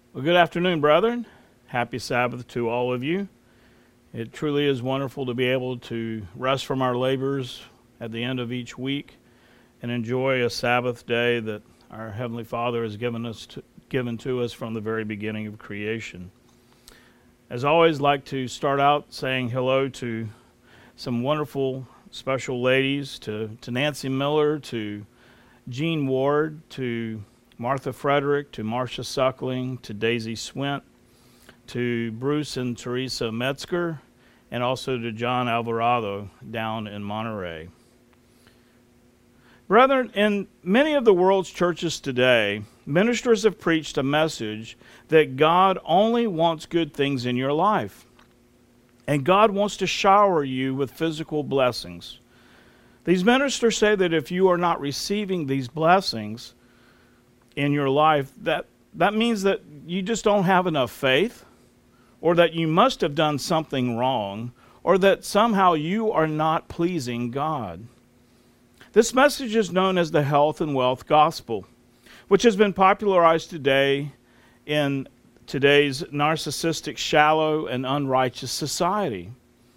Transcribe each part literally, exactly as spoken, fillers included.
Well, good afternoon, brethren. Happy Sabbath to all of you. It truly is wonderful to be able to rest from our labors at the end of each week and enjoy a Sabbath day that our Heavenly Father has given us to, given to us from the very beginning of creation. As always, I'd like to start out saying hello to some wonderful special ladies, to, to Nancy Miller, to Jean Ward, to Martha Frederick, to Marcia Suckling, to Daisy Swint, to Bruce and Teresa Metzger, and also to John Alvarado down in Monterey. Brethren, in many of the world's churches today, ministers have preached a message that God only wants good things in your life, and God wants to shower you with physical blessings. These ministers say that if you are not receiving these blessings in your life, that, that means that you just don't have enough faith, or that you must have done something wrong, or that somehow you are not pleasing God. This message is known as the health and wealth gospel, which has been popularized today in today's narcissistic, shallow, and unrighteous society.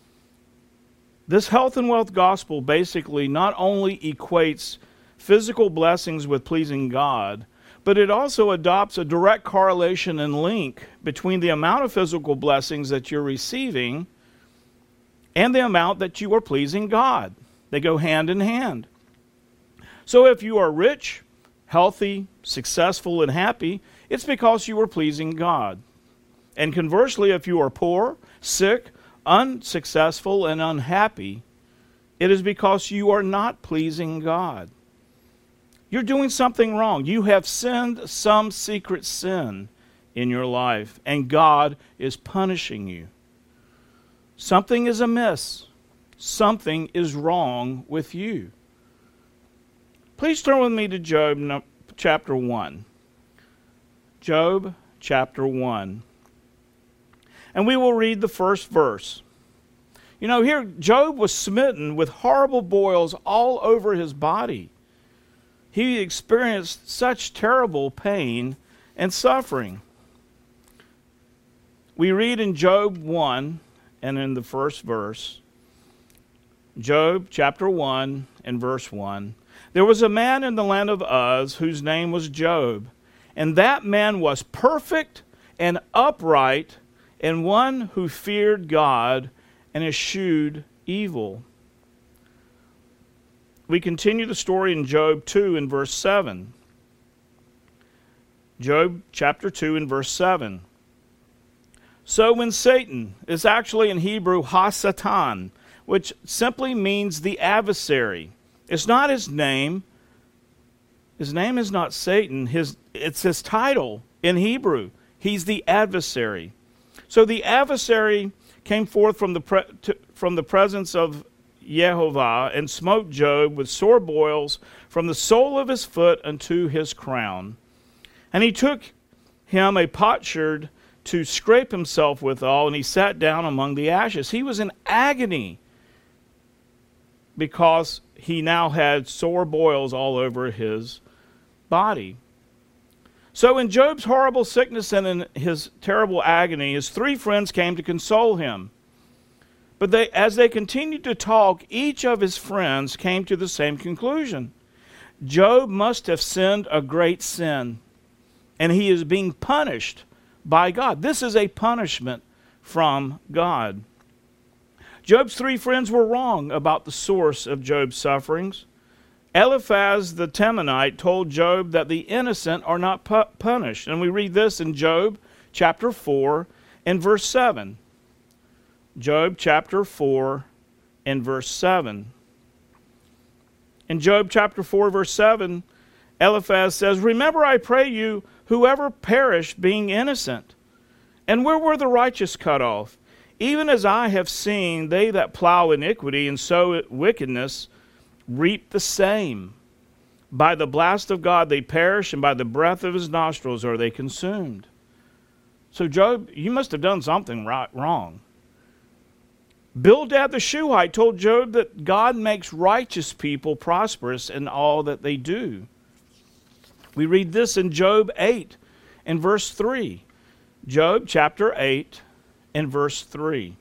This health and wealth gospel basically not only equates physical blessings with pleasing God, but it also adopts a direct correlation and link between the amount of physical blessings that you're receiving and the amount that you are pleasing God. They go hand in hand. So if you are rich, healthy, successful, and happy, it's because you are pleasing God. And conversely, if you are poor, sick, unsuccessful, and unhappy, it is because you are not pleasing God. You're doing something wrong. You have sinned some secret sin in your life, and God is punishing you. Something is amiss. Something is wrong with you. Please turn with me to Job chapter one. Job chapter one. And we will read the first verse. You know, here Job was smitten with horrible boils all over his body. He experienced such terrible pain and suffering. We read in Job one and in the first verse, Job chapter one and verse one, there was a man in the land of Uz whose name was Job, and that man was perfect and upright and one who feared God and eschewed evil. We continue the story in Job two and verse seven. Job chapter two and verse seven. So when Satan is actually in Hebrew Ha-Satan, which simply means the adversary. It's not his name. His name is not Satan. His, it's his title in Hebrew. He's the adversary. So the adversary came forth from the pre, to, from the presence of Jehovah and smote Job with sore boils from the sole of his foot unto his crown. And he took him a potsherd to scrape himself withal, and he sat down among the ashes. He was in agony because he now had sore boils all over his body. So in Job's horrible sickness and in his terrible agony, his three friends came to console him. But they, as they continued to talk, each of his friends came to the same conclusion. Job must have sinned a great sin, and he is being punished by God. This is a punishment from God. Job's three friends were wrong about the source of Job's sufferings. Eliphaz the Temanite told Job that the innocent are not pu- punished. And we read this in Job chapter four and verse seven. Job chapter four and verse seven. In Job chapter four, verse seven, Eliphaz says, remember, I pray you, whoever perished being innocent. And where were the righteous cut off? Even as I have seen, they that plow iniquity and sow wickedness reap the same. By the blast of God they perish, and by the breath of his nostrils are they consumed. So Job, you must have done something right, wrong. Bildad the Shuhite told Job that God makes righteous people prosperous in all that they do. We read this in Job eight and verse three. Job chapter eight and verse three.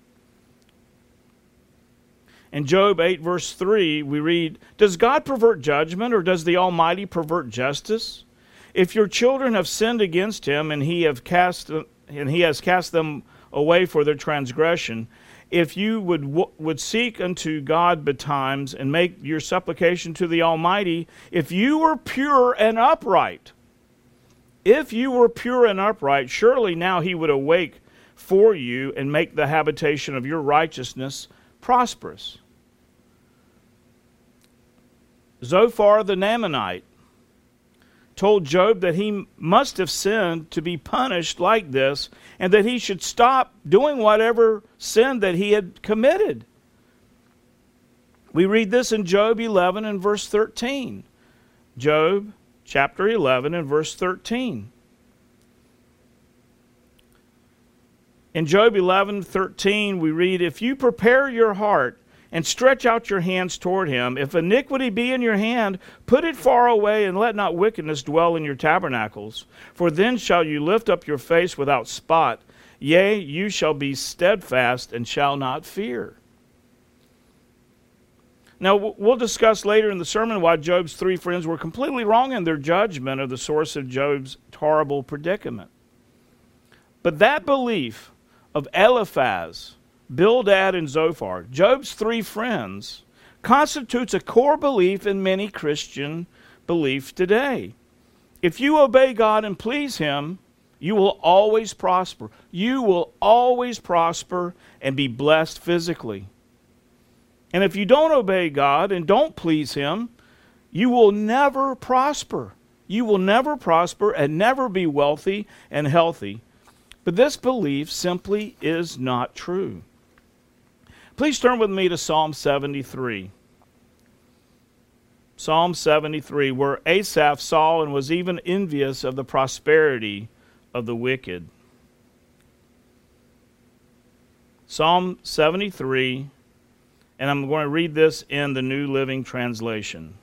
In Job eight verse three, we read, "Does God pervert judgment, or does the Almighty pervert justice? If your children have sinned against him, and he have cast and he has cast them away for their transgression, if you would would seek unto God betimes and make your supplication to the Almighty, if you were pure and upright, if you were pure and upright, surely now he would awake for you and make the habitation of your righteousness prosperous." Zophar the Naamanite told Job that he must have sinned to be punished like this, and that he should stop doing whatever sin that he had committed. We read this in Job eleven and verse thirteen. Job chapter eleven and verse thirteen. In Job eleven thirteen, we read, "If you prepare your heart and stretch out your hands toward him, if iniquity be in your hand, put it far away, and let not wickedness dwell in your tabernacles. For then shall you lift up your face without spot. Yea, you shall be steadfast and shall not fear." Now, we'll discuss later in the sermon why Job's three friends were completely wrong in their judgment of the source of Job's horrible predicament. But that belief of Eliphaz, Bildad, and Zophar, Job's three friends, constitutes a core belief in many Christian belief today. If you obey God and please him, you will always prosper. You will always prosper and be blessed physically. And if you don't obey God and don't please him, you will never prosper. You will never prosper and never be wealthy and healthy. But this belief simply is not true. Please turn with me to Psalm seventy-three. Psalm seventy-three, where Asaph saw and was even envious of the prosperity of the wicked. Psalm seventy-three, and I'm going to read this in the New Living Translation.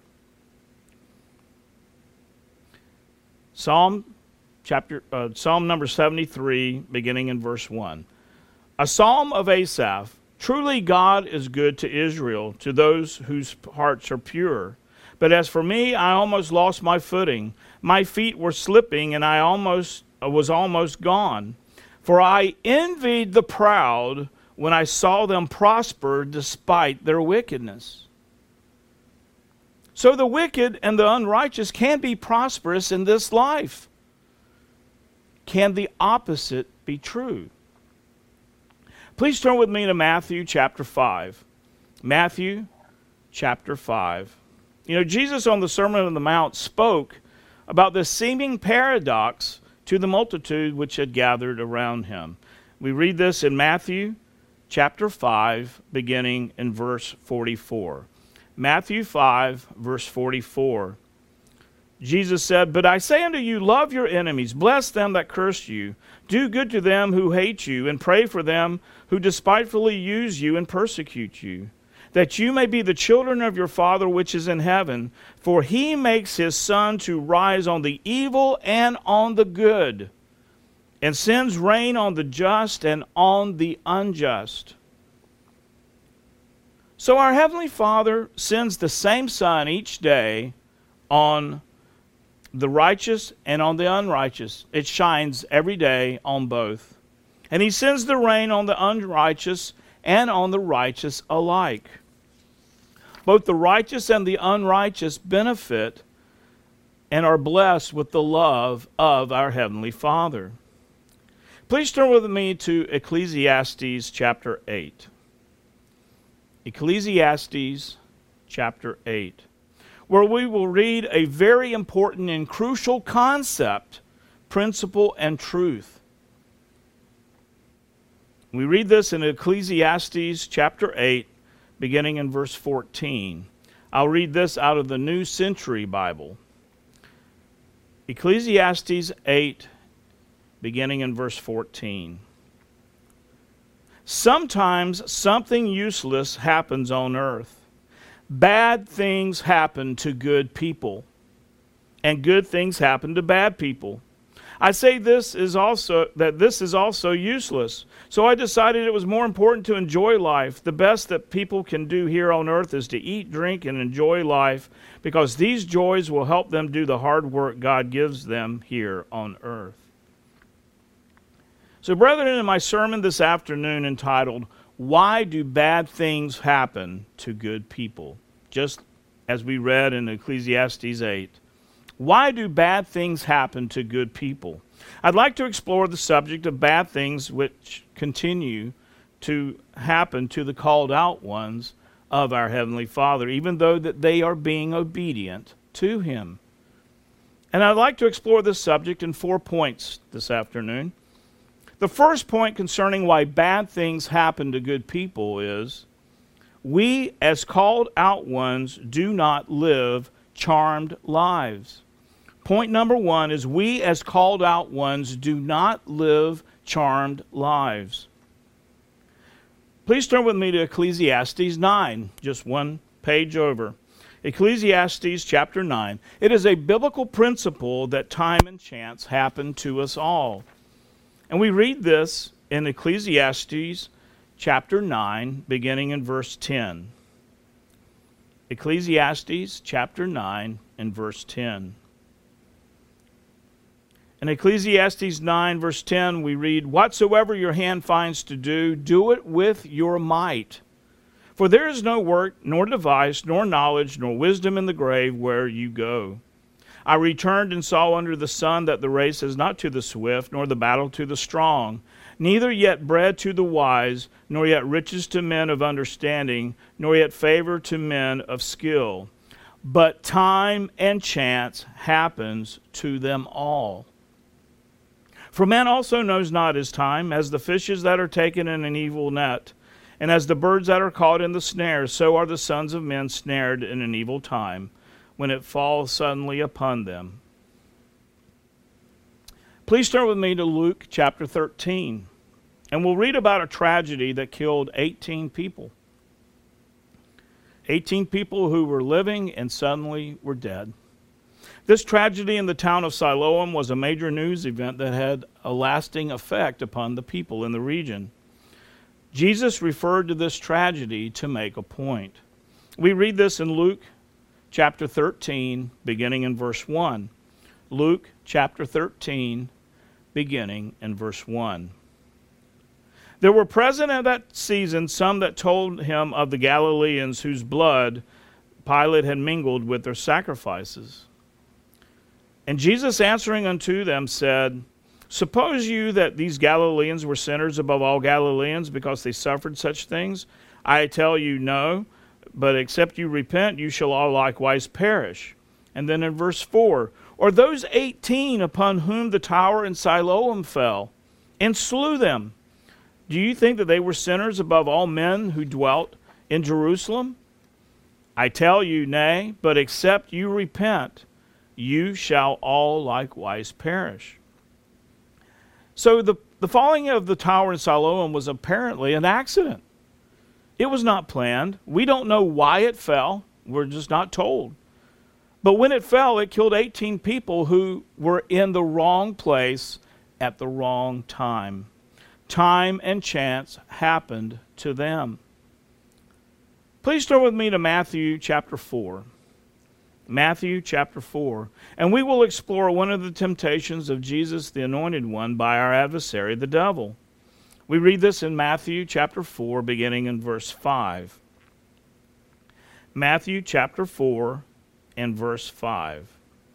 Psalm chapter, uh, Psalm number seventy-three, beginning in verse one. A psalm of Asaph. Truly God is good to Israel, to those whose hearts are pure. But as for me, I almost lost my footing. My feet were slipping, and I almost uh, was almost gone. For I envied the proud when I saw them prosper despite their wickedness. So the wicked and the unrighteous can be prosperous in this life. Can the opposite be true? Please turn with me to Matthew chapter five. Matthew chapter five. You know, Jesus on the Sermon on the Mount spoke about this seeming paradox to the multitude which had gathered around him. We read this in Matthew chapter five, beginning in verse forty-four. Matthew five, verse forty-four. Jesus said, "But I say unto you, love your enemies, bless them that curse you, do good to them who hate you, and pray for them who despitefully use you and persecute you, that you may be the children of your Father which is in heaven. For he makes his sun to rise on the evil and on the good, and sends rain on the just and on the unjust." So our Heavenly Father sends the same sun each day on the righteous and on the unrighteous. It shines every day on both. And he sends the rain on the unrighteous and on the righteous alike. Both the righteous and the unrighteous benefit and are blessed with the love of our Heavenly Father. Please turn with me to Ecclesiastes chapter eight. Ecclesiastes chapter eight. Where we will read a very important and crucial concept, principle, and truth. We read this in Ecclesiastes chapter eight, beginning in verse fourteen. I'll read this out of the New Century Bible. Ecclesiastes eight, beginning in verse fourteen. Sometimes something useless happens on earth. Bad things happen to good people, and good things happen to bad people. I say this is also that this is also useless. So I decided it was more important to enjoy life. The best that people can do here on earth is to eat, drink, and enjoy life, because these joys will help them do the hard work God gives them here on earth. So, brethren, in my sermon this afternoon entitled, Why Do Bad Things Happen to Good People? Just as we read in Ecclesiastes eight. Why do bad things happen to good people? I'd like to explore the subject of bad things which continue to happen to the called out ones of our Heavenly Father, even though that they are being obedient to Him. And I'd like to explore this subject in four points this afternoon. The first point concerning why bad things happen to good people is, we as called out ones do not live charmed lives. Point number one is, we as called out ones do not live charmed lives. Please turn with me to Ecclesiastes nine, just one page over. Ecclesiastes chapter nine. It is a biblical principle that time and chance happen to us all. And we read this in Ecclesiastes chapter nine, beginning in verse ten. Ecclesiastes chapter nine and verse ten. In Ecclesiastes nine, verse ten, we read, Whatsoever your hand finds to do, do it with your might. For there is no work, nor device, nor knowledge, nor wisdom in the grave where you go. I returned and saw under the sun that the race is not to the swift, nor the battle to the strong, neither yet bread to the wise, nor yet riches to men of understanding, nor yet favor to men of skill. But time and chance happens to them all. For man also knows not his time, as the fishes that are taken in an evil net, and as the birds that are caught in the snare, so are the sons of men snared in an evil time, when it falls suddenly upon them. Please turn with me to Luke chapter thirteen, and we'll read about a tragedy that killed eighteen people. eighteen people who were living and suddenly were dead. This tragedy in the town of Siloam was a major news event that had a lasting effect upon the people in the region. Jesus referred to this tragedy to make a point. We read this in Luke chapter thirteen, beginning in verse one. Luke chapter thirteen, beginning in verse one. There were present at that season some that told him of the Galileans whose blood Pilate had mingled with their sacrifices. And Jesus answering unto them said, Suppose you that these Galileans were sinners above all Galileans because they suffered such things? I tell you, no, but except you repent, you shall all likewise perish. And then in verse four, Or those eighteen upon whom the tower in Siloam fell, and slew them, do you think that they were sinners above all men who dwelt in Jerusalem? I tell you, nay, but except you repent, you shall all likewise perish. So the, the falling of the tower in Siloam was apparently an accident. It was not planned. We don't know why it fell. We're just not told. But when it fell, it killed eighteen people who were in the wrong place at the wrong time. Time and chance happened to them. Please turn with me to Matthew chapter four. Matthew chapter four. And we will explore one of the temptations of Jesus, the Anointed One, by our adversary, the devil. We read this in Matthew chapter four, beginning in verse five. Matthew chapter four and verse five.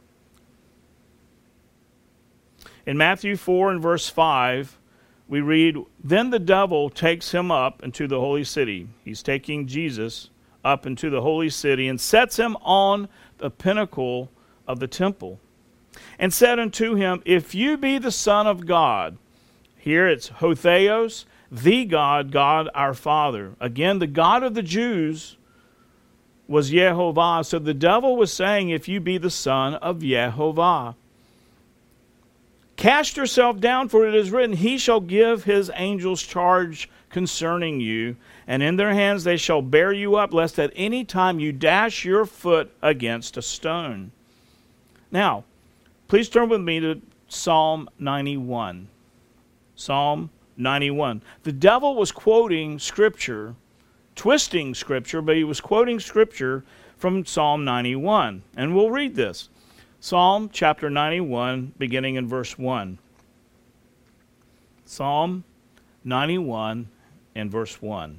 In Matthew four and verse five, we read, Then the devil takes him up into the holy city. He's taking Jesus up into the holy city and sets him on the pinnacle of the temple, and said unto him, If you be the Son of God, here it's Hotheos, the God, God our Father. Again, the God of the Jews was Yehovah. So the devil was saying, if you be the Son of Yehovah, cast yourself down, for it is written, He shall give His angels charge concerning you, and in their hands they shall bear you up, lest at any time you dash your foot against a stone. Now, please turn with me to Psalm ninety-one. Psalm ninety-one. The devil was quoting Scripture, twisting Scripture, but he was quoting Scripture from Psalm ninety-one. And we'll read this. Psalm chapter ninety-one, beginning in verse one. Psalm ninety-one and verse one.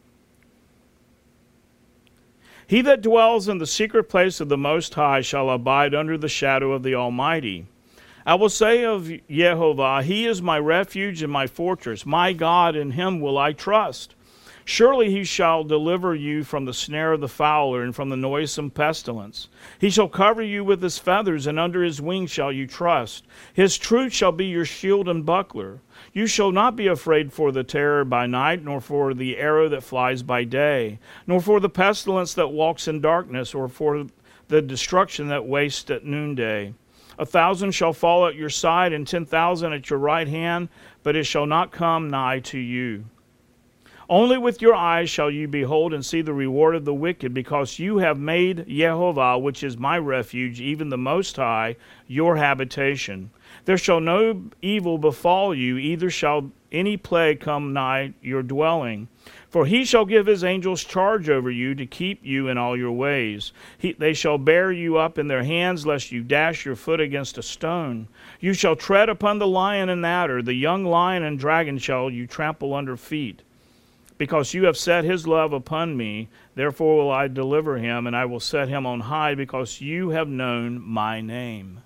He that dwells in the secret place of the Most High shall abide under the shadow of the Almighty. I will say of Jehovah, He is my refuge and my fortress. My God, in Him will I trust. Surely He shall deliver you from the snare of the fowler and from the noisome pestilence. He shall cover you with His feathers, and under His wings shall you trust. His truth shall be your shield and buckler. You shall not be afraid for the terror by night, nor for the arrow that flies by day, nor for the pestilence that walks in darkness, or for the destruction that wastes at noonday. A thousand shall fall at your side, and ten thousand at your right hand, but it shall not come nigh to you. Only with your eyes shall you behold and see the reward of the wicked, because you have made Jehovah, which is my refuge, even the Most High, your habitation. There shall no evil befall you, either shall any plague come nigh your dwelling. For He shall give His angels charge over you to keep you in all your ways. He, they shall bear you up in their hands, lest you dash your foot against a stone. You shall tread upon the lion and adder, the young lion and dragon shall you trample under feet. Because you have set His love upon me, therefore will I deliver him, and I will set him on high, because you have known my name.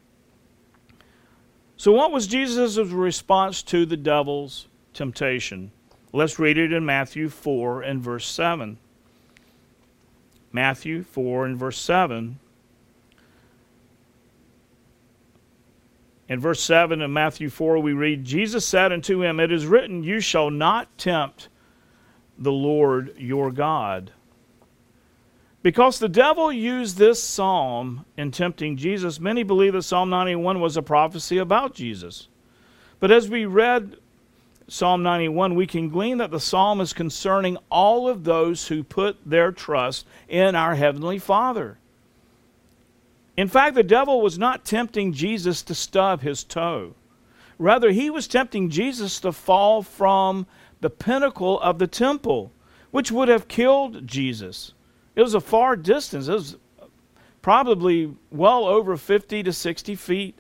So what was Jesus' response to the devil's temptation? Let's read it in Matthew four and verse seven. Matthew four and verse seven. In verse seven of Matthew four we read, Jesus said unto him, It is written, You shall not tempt the Lord your God. Because the devil used this psalm in tempting Jesus, many believe that Psalm ninety-one was a prophecy about Jesus. But as we read Psalm ninety-one, we can glean that the psalm is concerning all of those who put their trust in our Heavenly Father. In fact, the devil was not tempting Jesus to stub his toe. Rather, he was tempting Jesus to fall from the pinnacle of the temple, which would have killed Jesus. It was a far distance. It was probably well over fifty to sixty feet.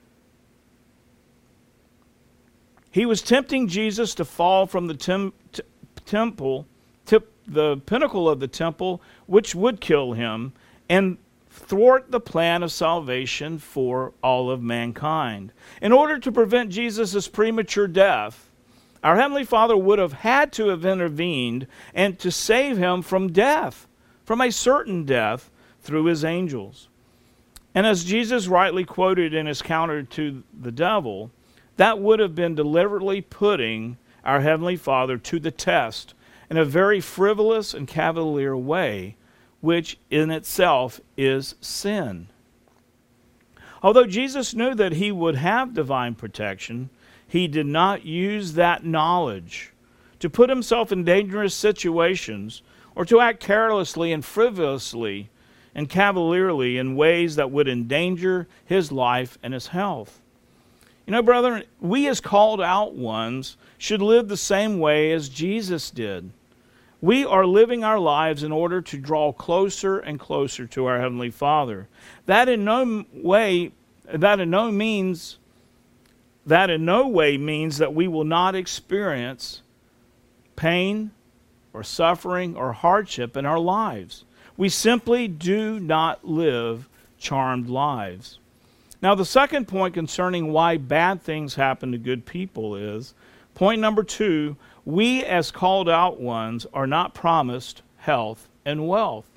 He was tempting Jesus to fall from the tem- t- temple, t- the pinnacle of the temple, which would kill him, and thwart the plan of salvation for all of mankind. In order to prevent Jesus' premature death, our Heavenly Father would have had to have intervened and to save him from death, from a certain death, through His angels. And as Jesus rightly quoted in His counter to the devil, that would have been deliberately putting our Heavenly Father to the test in a very frivolous and cavalier way, which in itself is sin. Although Jesus knew that He would have divine protection, He did not use that knowledge to put Himself in dangerous situations or to act carelessly and frivolously and cavalierly in ways that would endanger His life and His health. You know, brethren, we as called out ones should live the same way as Jesus did. We are living our lives in order to draw closer and closer to our Heavenly Father. That in no way, that in no means, that in no way means that we will not experience pain or suffering or hardship in our lives. We simply do not live charmed lives. Now, the second point concerning why bad things happen to good people is, point number two, we as called out ones are not promised health and wealth.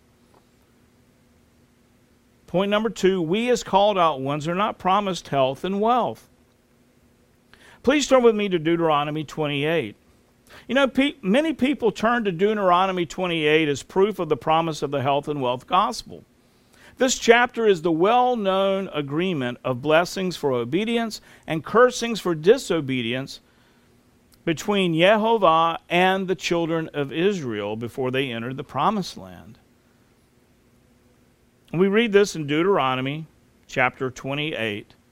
Point number two, we as called out ones are not promised health and wealth. Please turn with me to Deuteronomy twenty-eight. You know, pe- many people turn to Deuteronomy twenty-eight as proof of the promise of the health and wealth gospel. This chapter is the well-known agreement of blessings for obedience and cursings for disobedience between Jehovah and the children of Israel before they entered the promised land. And we read this in Deuteronomy chapter twenty-eight,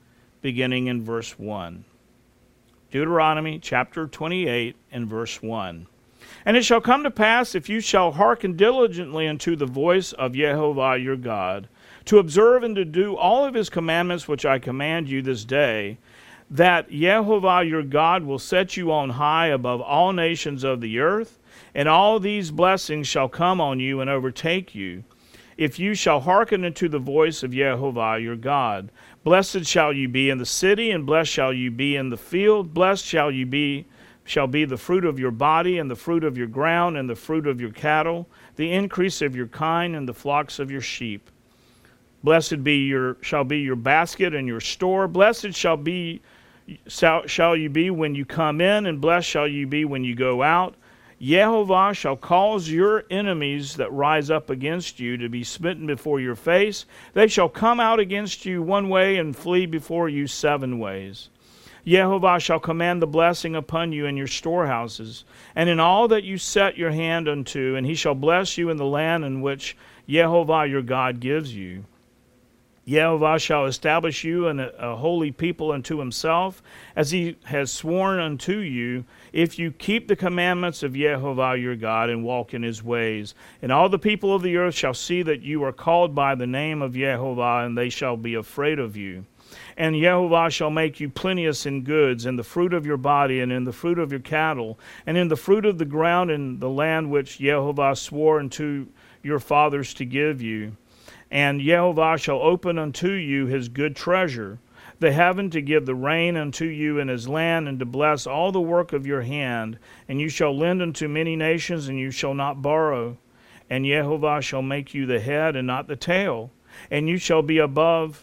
beginning in verse one. Deuteronomy chapter twenty-eight and verse one. And it shall come to pass, if you shall hearken diligently unto the voice of Jehovah your God, to observe and to do all of his commandments which I command you this day, that Jehovah your God will set you on high above all nations of the earth, and all these blessings shall come on you and overtake you, if you shall hearken unto the voice of Jehovah your God. Blessed shall you be in the city, and blessed shall you be in the field. Blessed shall you be shall be the fruit of your body, and the fruit of your ground, and the fruit of your cattle, the increase of your kind, and the flocks of your sheep. Blessed be your shall be your basket and your store. Blessed shall be shall, shall you be when you come in, and blessed shall you be when you go out. Jehovah shall cause your enemies that rise up against you to be smitten before your face. They shall come out against you one way and flee before you seven ways. Jehovah shall command the blessing upon you in your storehouses, and in all that you set your hand unto, and he shall bless you in the land in which Jehovah your God gives you. Jehovah shall establish you in a, a holy people unto himself, as he has sworn unto you, if you keep the commandments of Jehovah your God and walk in his ways. And all the people of the earth shall see that you are called by the name of Jehovah, and they shall be afraid of you. And Jehovah shall make you plenteous in goods, in the fruit of your body, and in the fruit of your cattle, and in the fruit of the ground, in the land which Jehovah swore unto your fathers to give you. And Jehovah shall open unto you his good treasure, the heaven, to give the rain unto you in his land, and to bless all the work of your hand. And you shall lend unto many nations, and you shall not borrow. And Jehovah shall make you the head and not the tail. And you shall be above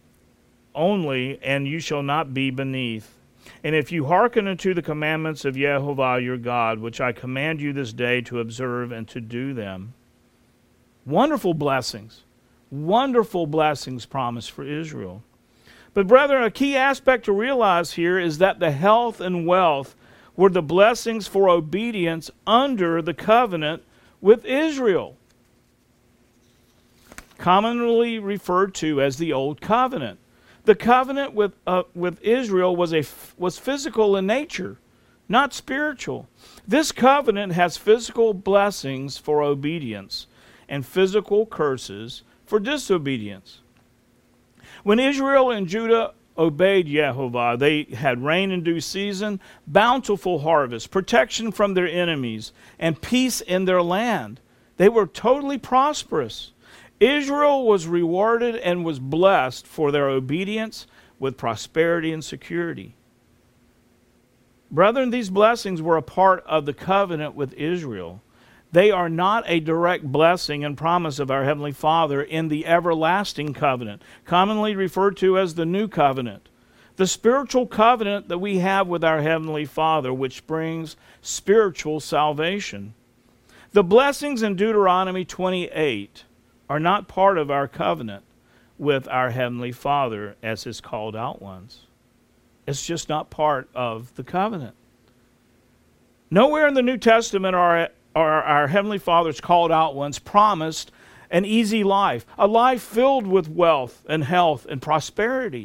only, and you shall not be beneath. And if you hearken unto the commandments of Jehovah your God, which I command you this day to observe and to do them. Wonderful blessings. Wonderful blessings promised for Israel. But brethren, a key aspect to realize here is that the health and wealth were the blessings for obedience under the covenant with Israel, commonly referred to as the Old Covenant. The covenant with uh, with Israel was a was physical in nature, not spiritual. This covenant has physical blessings for obedience and physical curses for disobedience. When Israel and Judah obeyed Jehovah, they had rain in due season, bountiful harvest, protection from their enemies, and peace in their land. They were totally prosperous. Israel was rewarded and was blessed for their obedience with prosperity and security. Brethren, these blessings were a part of the covenant with Israel. They are not a direct blessing and promise of our Heavenly Father in the everlasting covenant, commonly referred to as the New Covenant. The spiritual covenant that we have with our Heavenly Father, which brings spiritual salvation. The blessings in Deuteronomy twenty-eight are not part of our covenant with our Heavenly Father as His called out ones. It's just not part of the covenant. Nowhere in the New Testament are, are our Heavenly Father's called out ones promised an easy life, a life filled with wealth and health and prosperity.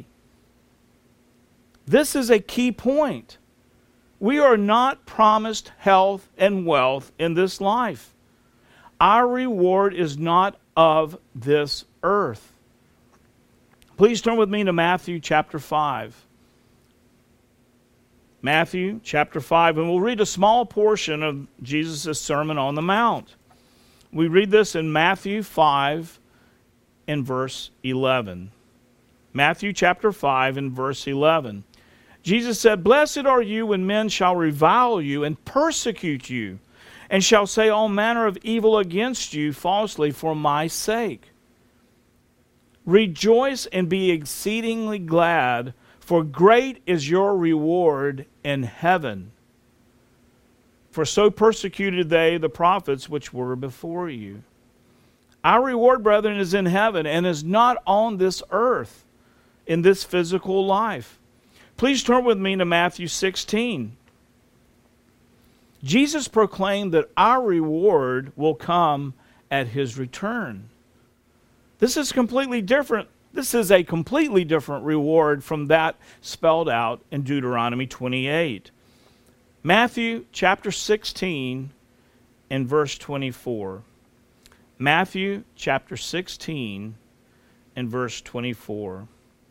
This is a key point. We are not promised health and wealth in this life. Our reward is not of this earth. Please turn with me to Matthew chapter five. Matthew chapter five, and we'll read a small portion of Jesus' Sermon on the Mount. We read this in Matthew five in verse eleven. Matthew chapter five in verse eleven. Jesus said, "Blessed are you when men shall revile you and persecute you, and shall say all manner of evil against you falsely for my sake. Rejoice and be exceedingly glad, for great is your reward in heaven. For so persecuted they the prophets which were before you." Our reward, brethren, is in heaven and is not on this earth, in this physical life. Please turn with me to Matthew sixteen. Jesus proclaimed that our reward will come at His return. This is completely different This is a completely different reward from that spelled out in Deuteronomy twenty-eight. Matthew chapter sixteen and verse twenty-four. Matthew chapter sixteen and verse twenty-four.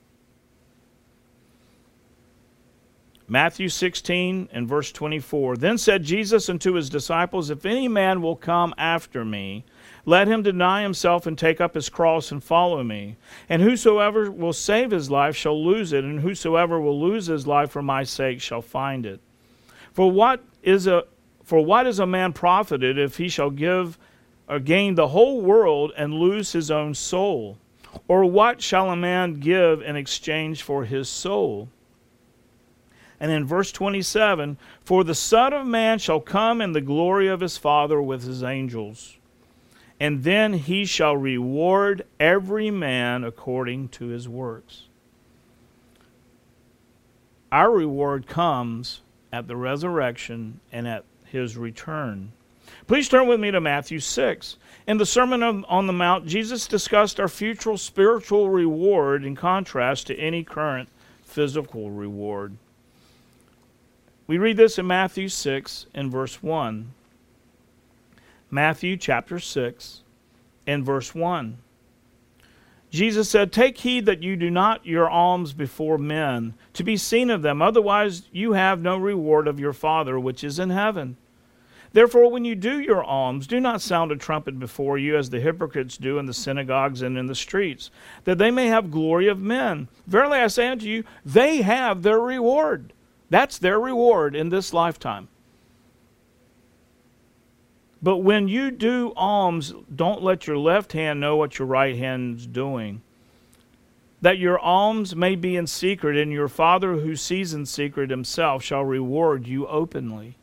Matthew sixteen and verse twenty-four. Then said Jesus unto his disciples, If any man will come after me, let him deny himself and take up his cross and follow me. And whosoever will save his life shall lose it, and whosoever will lose his life for my sake shall find it. For what is a for what is a man profited if he shall give or gain the whole world and lose his own soul? Or what shall a man give in exchange for his soul? And in verse twenty-seven, For the Son of Man shall come in the glory of his Father with his angels, and then he shall reward every man according to his works. Our reward comes at the resurrection and at his return. Please turn with me to Matthew six. In the Sermon on the Mount, Jesus discussed our future spiritual reward in contrast to any current physical reward. We read this in Matthew six and verse one. Matthew chapter six and verse one. Jesus said, Take heed that you do not your alms before men, to be seen of them, otherwise you have no reward of your Father which is in heaven. Therefore, when you do your alms, do not sound a trumpet before you, as the hypocrites do in the synagogues and in the streets, that they may have glory of men. Verily I say unto you, they have their reward. That's their reward in this lifetime. But when you do alms, don't let your left hand know what your right hand is doing, that your alms may be in secret, and your Father who sees in secret himself shall reward you openly.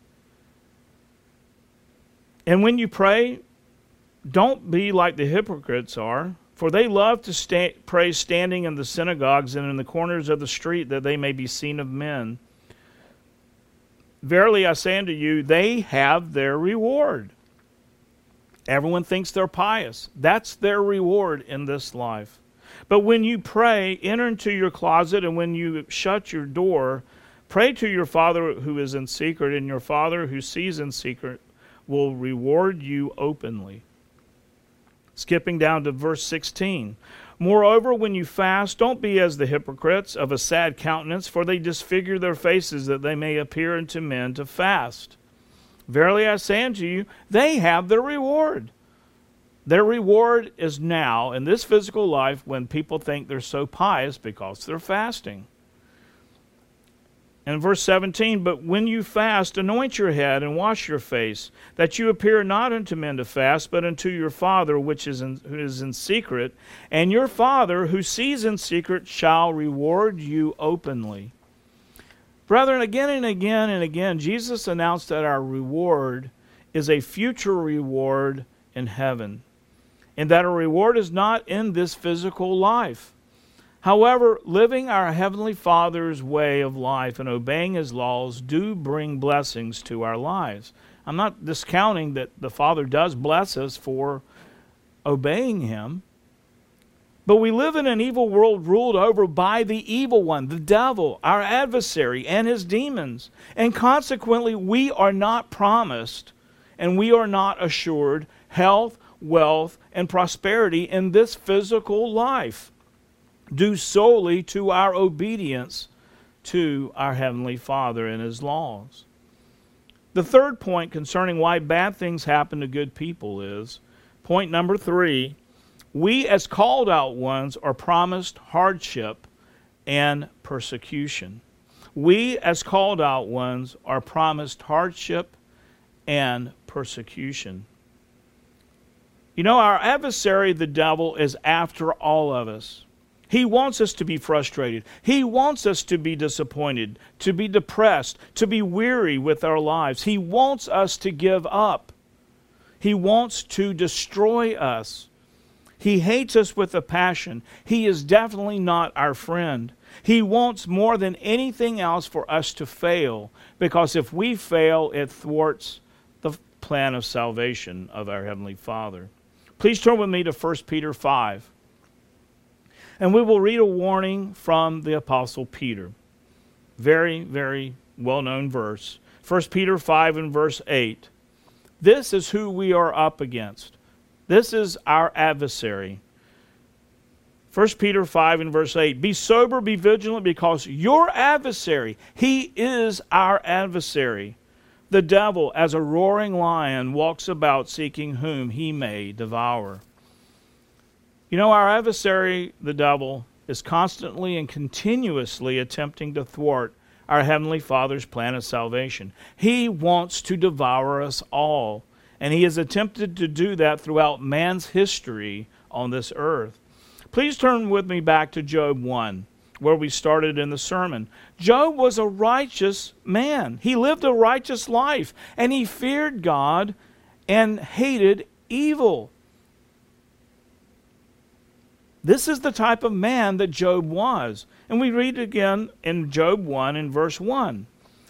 And when you pray, don't be like the hypocrites are, for they love to sta- pray standing in the synagogues and in the corners of the street, that they may be seen of men. Verily I say unto you, they have their reward. Everyone thinks they're pious. That's their reward in this life. But when you pray, enter into your closet, and when you shut your door, pray to your Father who is in secret, and your Father who sees in secret will reward you openly. Skipping down to verse sixteen. Moreover, when you fast, don't be as the hypocrites of a sad countenance, for they disfigure their faces, that they may appear unto men to fast. Verily I say unto you, they have their reward. Their reward is now, in this physical life, when people think they're so pious because they're fasting. And verse seventeen, But when you fast, anoint your head and wash your face, that you appear not unto men to fast, but unto your Father which is in, who is in secret, and your Father who sees in secret shall reward you openly. Brethren, again and again and again, Jesus announced that our reward is a future reward in heaven, and that our reward is not in this physical life. However, living our Heavenly Father's way of life and obeying His laws do bring blessings to our lives. I'm not discounting that the Father does bless us for obeying Him, but we live in an evil world ruled over by the evil one, the devil, our adversary, and his demons. And consequently, we are not promised and we are not assured health, wealth, and prosperity in this physical life, due solely to our obedience to our Heavenly Father and His laws. The third point concerning why bad things happen to good people is, point number three, we as called out ones are promised hardship and persecution. We as called out ones are promised hardship and persecution. You know, our adversary, the devil, is after all of us. He wants us to be frustrated. He wants us to be disappointed, to be depressed, to be weary with our lives. He wants us to give up. He wants to destroy us. He hates us with a passion. He is definitely not our friend. He wants more than anything else for us to fail, because if we fail, it thwarts the plan of salvation of our Heavenly Father. Please turn with me to First Peter five. And we will read a warning from the Apostle Peter. Very, very well-known verse. First Peter five and verse eight. This is who we are up against. This is our adversary. First Peter five and verse eight. Be sober, be vigilant, because your adversary, he is our adversary. The devil, as a roaring lion, walks about seeking whom he may devour. You know, our adversary, the devil, is constantly and continuously attempting to thwart our Heavenly Father's plan of salvation. He wants to devour us all, and he has attempted to do that throughout man's history on this earth. Please turn with me back to Job one, where we started in the sermon. Job was a righteous man. He lived a righteous life, and he feared God and hated evil. This is the type of man that Job was. And we read again in Job one in verse one.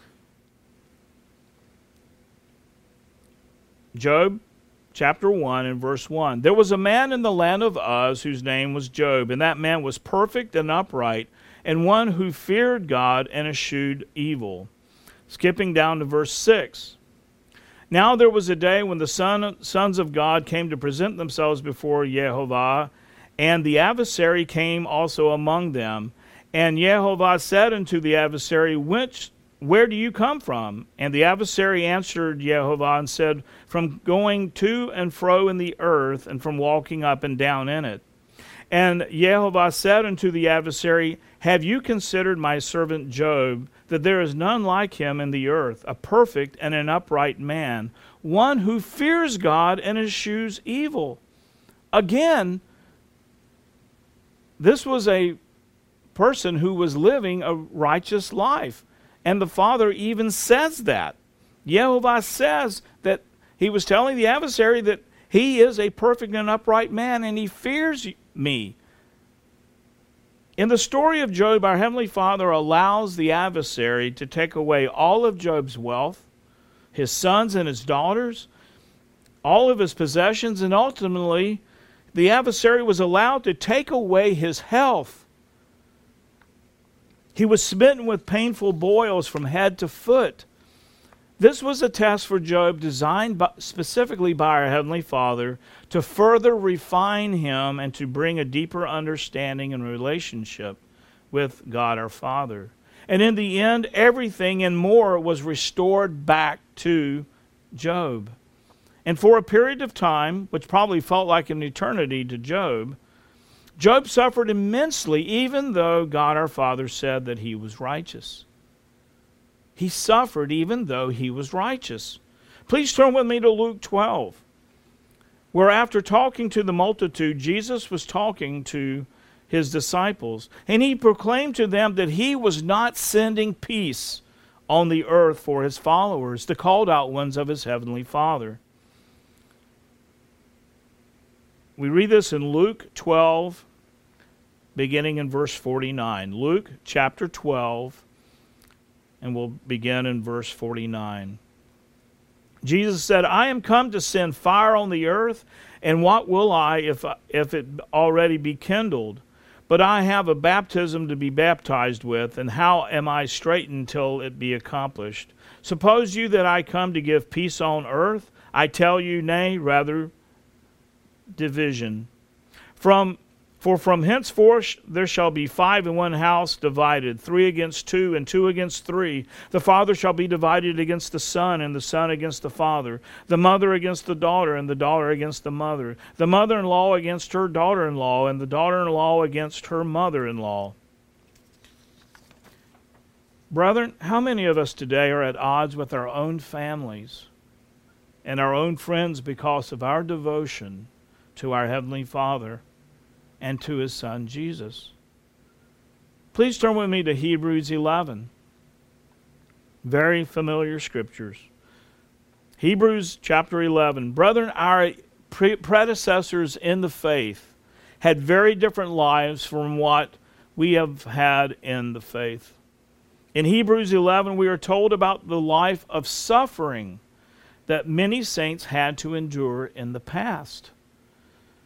Job chapter one and verse one. There was a man in the land of Uz whose name was Job, and that man was perfect and upright, and one who feared God and eschewed evil. Skipping down to verse six. Now there was a day when the son, sons of God came to present themselves before Jehovah, and the adversary came also among them. And Jehovah said unto the adversary, Which, where do you come from? And the adversary answered Jehovah and said, From going to and fro in the earth, and from walking up and down in it. And Jehovah said unto the adversary, Have you considered my servant Job, that there is none like him in the earth, a perfect and an upright man, one who fears God and eschews evil? Again, this was a person who was living a righteous life. And the Father even says that. Jehovah says that he was telling the adversary that he is a perfect and upright man and he fears me. In the story of Job, our Heavenly Father allows the adversary to take away all of Job's wealth, his sons and his daughters, all of his possessions, and ultimately the adversary was allowed to take away his health. He was smitten with painful boils from head to foot. This was a test for Job designed by, specifically by our Heavenly Father to further refine him and to bring a deeper understanding and relationship with God our Father. And in the end, everything and more was restored back to Job. And for a period of time, which probably felt like an eternity to Job, Job suffered immensely, even though God our Father said that he was righteous. He suffered even though he was righteous. Please turn with me to Luke twelve, where after talking to the multitude, Jesus was talking to his disciples, and he proclaimed to them that he was not sending peace on the earth for his followers, the called out ones of his heavenly Father. We read this in Luke twelve, beginning in verse forty-nine. Luke chapter twelve, and we'll begin in verse forty-nine. Jesus said, I am come to send fire on the earth, and what will I if, if it already be kindled? But I have a baptism to be baptized with, and how am I straitened till it be accomplished? Suppose you that I come to give peace on earth? I tell you, nay, rather division. From For from henceforth there shall be five in one house divided, three against two, and two against three. The father shall be divided against the son, and the son against the father. The mother against the daughter, and the daughter against the mother. The mother-in-law against her daughter-in-law, and the daughter-in-law against her mother-in-law. Brethren, how many of us today are at odds with our own families and our own friends because of our devotion to our Heavenly Father and to his Son, Jesus? Please turn with me to Hebrews eleven. Very familiar scriptures. Hebrews chapter eleven. Brethren, our pre- predecessors in the faith had very different lives from what we have had in the faith. In Hebrews eleven, we are told about the life of suffering that many saints had to endure in the past.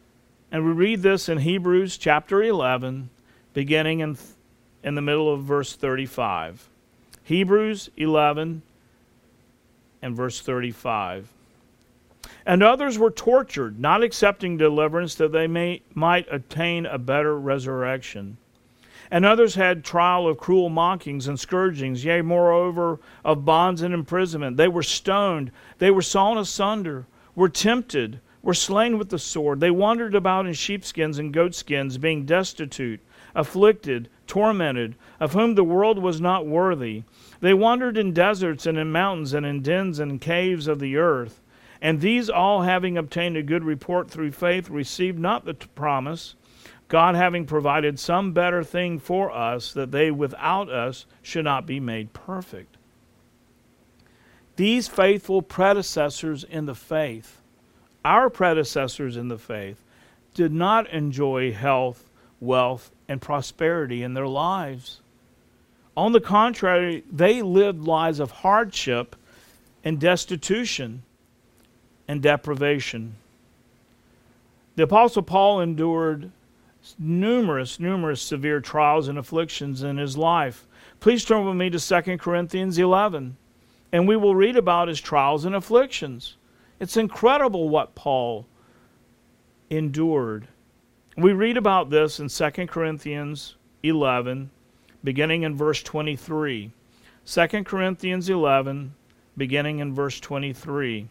And we read this in Hebrews chapter eleven, beginning in, in the middle of verse thirty-five. Hebrews eleven and verse thirty-five. And others were tortured, not accepting deliverance, that they may, might attain a better resurrection. And others had trial of cruel mockings and scourgings, yea, moreover, of bonds and imprisonment. They were stoned, they were sawn asunder, were tempted, were slain with the sword. They wandered about in sheepskins and goatskins, being destitute, afflicted, tormented, of whom the world was not worthy. They wandered in deserts and in mountains and in dens and caves of the earth. And these all, having obtained a good report through faith, received not the promise, God having provided some better thing for us, that they without us should not be made perfect. These faithful predecessors in the faith, our predecessors in the faith, did not enjoy health, wealth, and prosperity in their lives. On the contrary, they lived lives of hardship and destitution and deprivation. The Apostle Paul endured numerous, numerous severe trials and afflictions in his life. Please turn with me to Second Corinthians eleven, and we will read about his trials and afflictions. It's incredible what Paul endured. We read about this in Second Corinthians eleven, beginning in verse twenty-three. Second Corinthians eleven, beginning in verse twenty-three.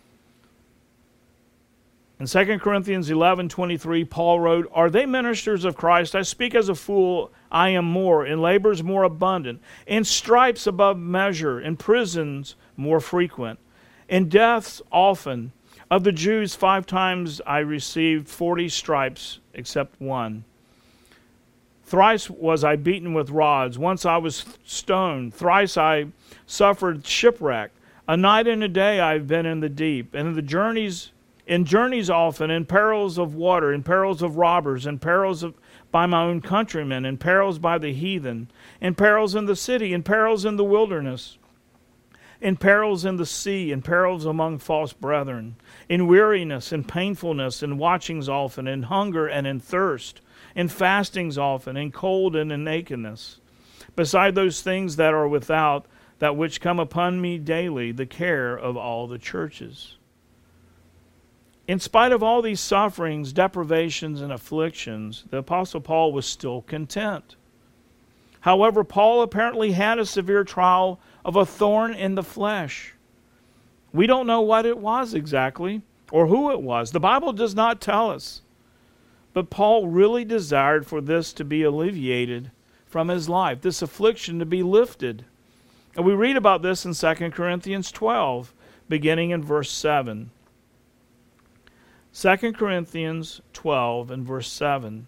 In Second Corinthians eleven twenty-three, Paul wrote, Are they ministers of Christ? I speak as a fool, I am more, in labors more abundant, in stripes above measure, in prisons more frequent, in deaths often. Of the Jews, five times I received forty stripes, except one. Thrice was I beaten with rods. Once I was stoned. Thrice I suffered shipwreck. A night and a day I have been in the deep, and in the journeys In journeys often, in perils of water, in perils of robbers, in perils of, by my own countrymen, in perils by the heathen, in perils in the city, in perils in the wilderness, in perils in the sea, in perils among false brethren, in weariness, in painfulness, in watchings often, in hunger and in thirst, in fastings often, in cold and in nakedness. Beside those things that are without, that which come upon me daily, the care of all the churches. In spite of all these sufferings, deprivations, and afflictions, the Apostle Paul was still content. However, Paul apparently had a severe trial of a thorn in the flesh. We don't know what it was exactly, or who it was. The Bible does not tell us. But Paul really desired for this to be alleviated from his life, this affliction to be lifted. And we read about this in Second Corinthians twelve, beginning in verse seven. Second Corinthians twelve and verse seven.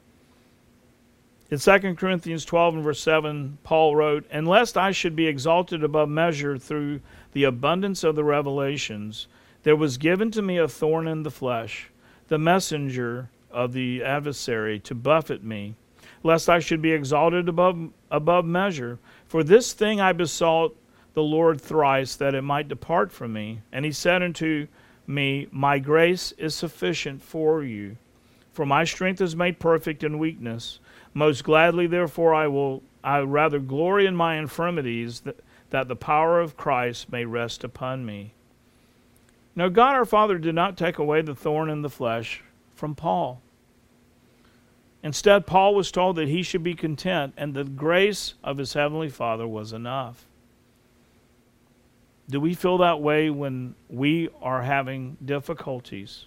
In Second Corinthians twelve and verse seven, Paul wrote, And lest I should be exalted above measure through the abundance of the revelations, there was given to me a thorn in the flesh, the messenger of the adversary, to buffet me, lest I should be exalted above, above measure. For this thing I besought the Lord thrice, that it might depart from me. And he said unto me, My grace is sufficient for you, for my strength is made perfect in weakness. Most gladly, therefore, I will I rather glory in my infirmities, that, that the power of Christ may rest upon me. Now, God our Father did not take away the thorn in the flesh from Paul. Instead, Paul was told that he should be content, and the grace of his heavenly Father was enough. Do we feel that way when we are having difficulties?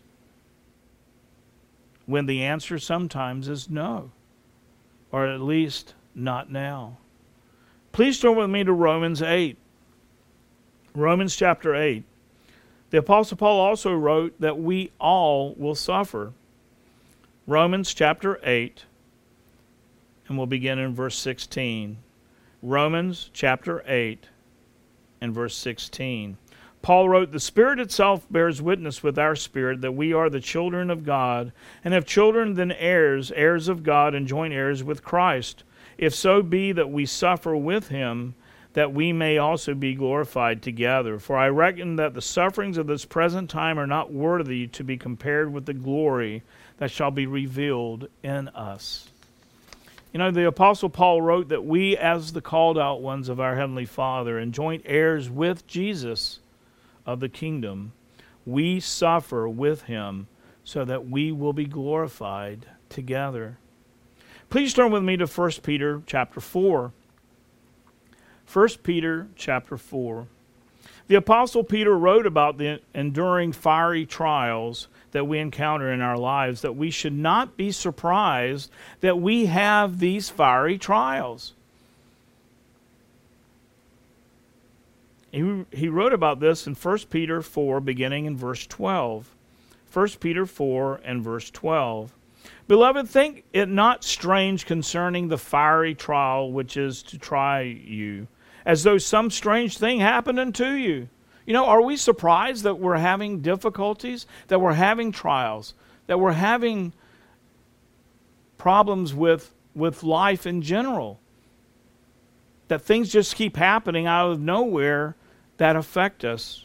When the answer sometimes is no, or at least not now. Please turn with me to Romans eight. Romans chapter eight. The Apostle Paul also wrote that we all will suffer. Romans chapter eight, and we'll begin in verse sixteen. Romans chapter eight. And verse sixteen. Paul wrote, The Spirit itself bears witness with our spirit that we are the children of God, and if children, then heirs, heirs of God, and joint heirs with Christ, if so be that we suffer with him, that we may also be glorified together. For I reckon that the sufferings of this present time are not worthy to be compared with the glory that shall be revealed in us. You know, the Apostle Paul wrote that we, as the called out ones of our Heavenly Father and joint heirs with Jesus of the kingdom, we suffer with him so that we will be glorified together. Please turn with me to First Peter chapter four. First Peter chapter four. The Apostle Peter wrote about the enduring fiery trials that we encounter in our lives, that we should not be surprised that we have these fiery trials. He, he wrote about this in First Peter four, beginning in verse twelve. First Peter four and verse twelve. Beloved, think it not strange concerning the fiery trial which is to try you, as though some strange thing happened unto you. You know, are we surprised that we're having difficulties, that we're having trials, that we're having problems with, with life in general? That things just keep happening out of nowhere that affect us.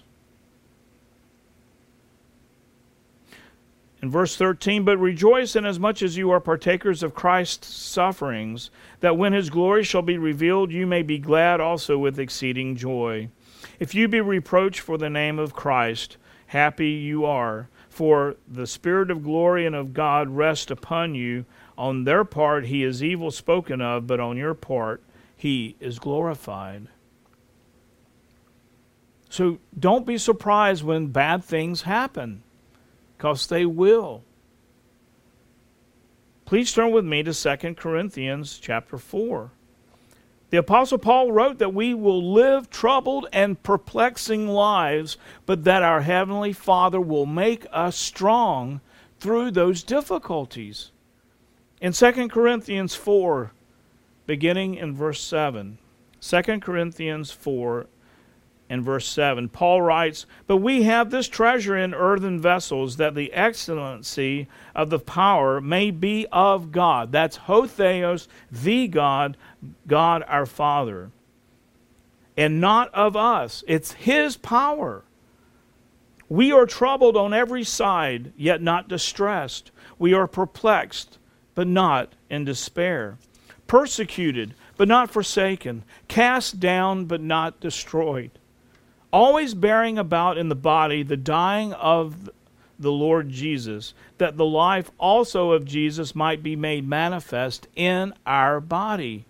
In verse thirteen, but rejoice inasmuch as you are partakers of Christ's sufferings, that when his glory shall be revealed, you may be glad also with exceeding joy. If you be reproached for the name of Christ, happy you are, for the Spirit of glory and of God rest upon you. On their part he is evil spoken of, but on your part he is glorified. So don't be surprised when bad things happen, because they will. Please turn with me to Second Corinthians chapter four. The Apostle Paul wrote that we will live troubled and perplexing lives, but that our Heavenly Father will make us strong through those difficulties. In Second Corinthians four, beginning in verse seven, Second Corinthians four and verse seven, Paul writes, but we have this treasure in earthen vessels, that the excellency of the power may be of God. That's ho theos, the God, God our Father. And not of us. It's his power. We are troubled on every side, yet not distressed. We are perplexed, but not in despair. Persecuted, but not forsaken. Cast down, but not destroyed. Always bearing about in the body the dying of the Lord Jesus, that the life also of Jesus might be made manifest in our body.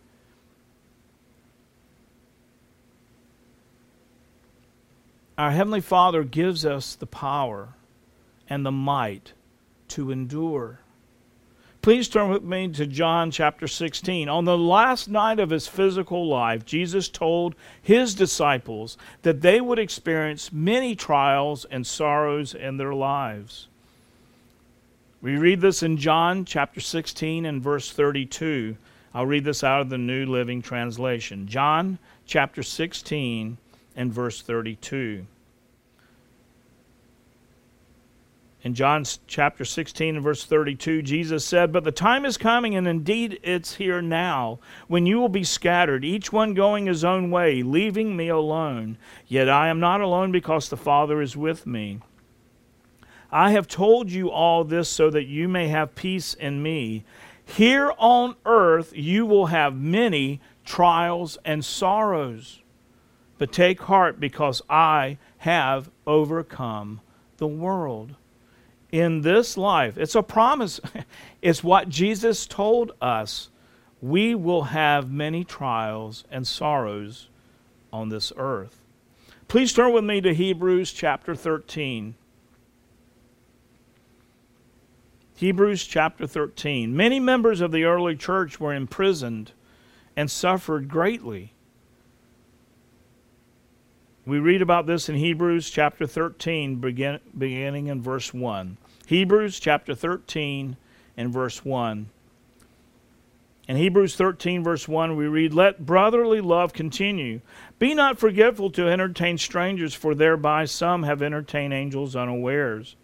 Our Heavenly Father gives us the power and the might to endure. Please turn with me to John chapter sixteen. On the last night of his physical life, Jesus told his disciples that they would experience many trials and sorrows in their lives. We read this in John chapter sixteen and verse thirty-two. I'll read this out of the New Living Translation. John chapter sixteen and verse thirty-two. In John chapter sixteen and verse thirty-two, Jesus said, but the time is coming, and indeed it's here now, when you will be scattered, each one going his own way, leaving me alone. Yet I am not alone, because the Father is with me. I have told you all this so that you may have peace in me. Here on earth you will have many trials and sorrows. But take heart, because I have overcome the world. In this life, it's a promise. It's what Jesus told us. We will have many trials and sorrows on this earth. Please turn with me to Hebrews chapter thirteen. Hebrews chapter thirteen. Many members of the early church were imprisoned and suffered greatly. We read about this in Hebrews chapter thirteen, begin, beginning in verse one. Hebrews chapter thirteen and verse one. In Hebrews thirteen verse one we read, let brotherly love continue. Be not forgetful to entertain strangers, for thereby some have entertained angels unawares.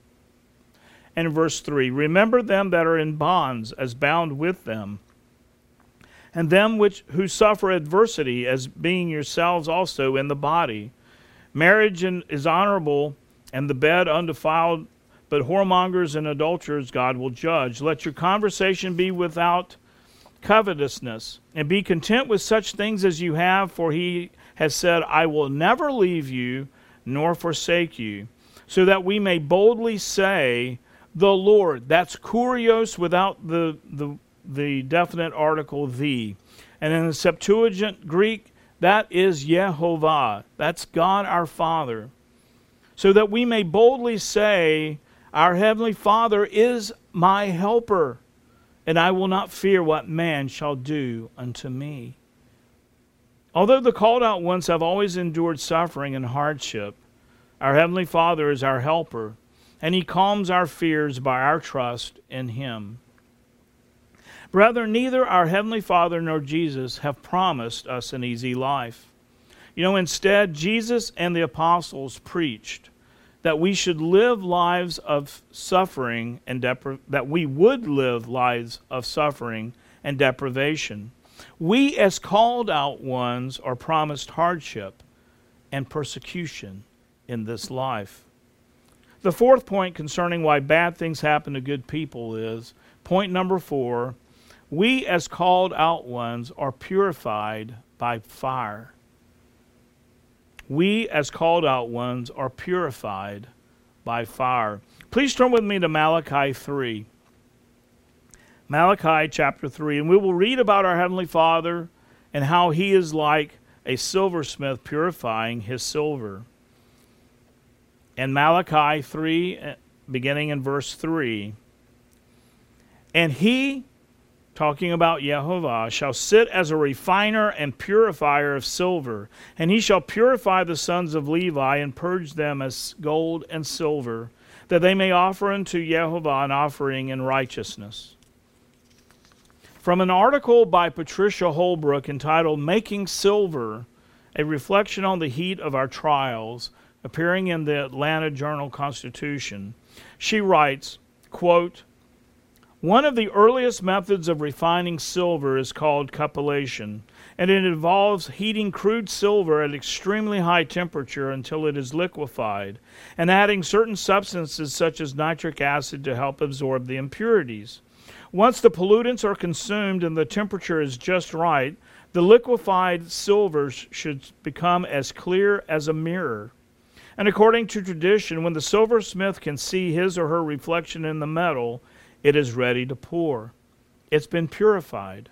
And in verse three, remember them that are in bonds, as bound with them, and them which who suffer adversity, as being yourselves also in the body. Marriage is honorable, and the bed undefiled, but whoremongers and adulterers God will judge. Let your conversation be without covetousness, and be content with such things as you have, for he has said, I will never leave you nor forsake you, so that we may boldly say, the Lord. That's kurios without the, the, the definite article the. And in the Septuagint Greek, that is Yehovah. That's God our Father. So that we may boldly say, our Heavenly Father is my helper, and I will not fear what man shall do unto me. Although the called out ones have always endured suffering and hardship, our Heavenly Father is our helper, and He calms our fears by our trust in Him. Brethren, neither our Heavenly Father nor Jesus have promised us an easy life. You know, instead, Jesus and the apostles preached that we should live lives of suffering and depri- that we would live lives of suffering and deprivation. We, as called out ones, are promised hardship and persecution in this life. The fourth point concerning why bad things happen to good people is, point number four, we, as called out ones, are purified by fire. We, as called out ones, are purified by fire. Please turn with me to Malachi three. Malachi chapter three. And we will read about our Heavenly Father and how He is like a silversmith purifying his silver. In Malachi three, beginning in verse three, and He, talking about Yehovah, shall sit as a refiner and purifier of silver, and He shall purify the sons of Levi and purge them as gold and silver, that they may offer unto Yehovah an offering in righteousness. From an article by Patricia Holbrook entitled Making Silver, a reflection on the heat of our trials, appearing in the Atlanta Journal-Constitution, she writes, quote, one of the earliest methods of refining silver is called cupellation, and it involves heating crude silver at extremely high temperature until it is liquefied, and adding certain substances such as nitric acid to help absorb the impurities. Once the pollutants are consumed and the temperature is just right, the liquefied silver should become as clear as a mirror. And according to tradition, when the silversmith can see his or her reflection in the metal, it is ready to pour. It's been purified.